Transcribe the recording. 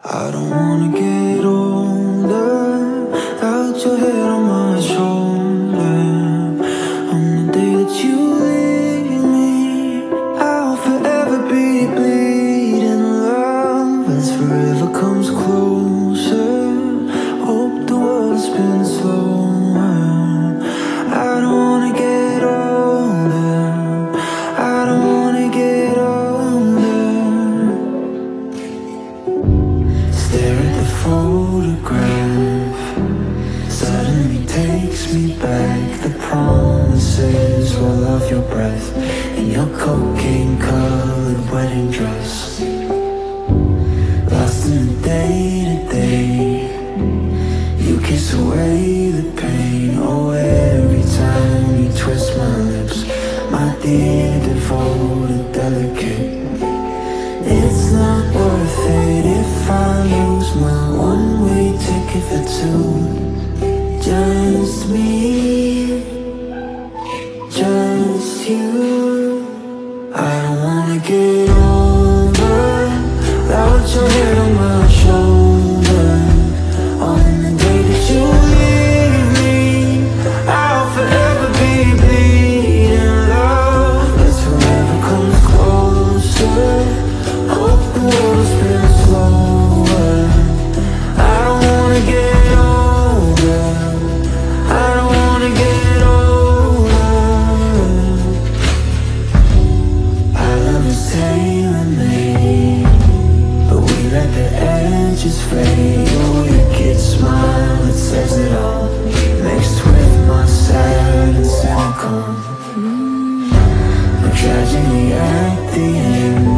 I don't wanna get older without your head on my shoulder. On the day that you leave me, I'll forever be bleeding love as forever comes closer. Hope the world spins slower. I don't wanna get older. I don't wanna get older. Stare at the photograph, suddenly takes me back. The promises roll off your breath in your cocaine-colored wedding dress. Lost in the day-to-day, you kiss away the pain. Oh, every time you twist my lips, my dear devoted, delicate. It's not worth it if I lose my one-way ticket for two. Just me, just you. I don't wanna get older without your head on my shoulder. On the day that you leave me, I'll forever be bleeding love as forever comes closer. Hope the world spins slower. I don't wanna get older. I don't wanna get older. Our love is tailor-made, but we let the edges fade. Your wicked smile, it says it all, mixed with my sad and cynical. The tragedy at the end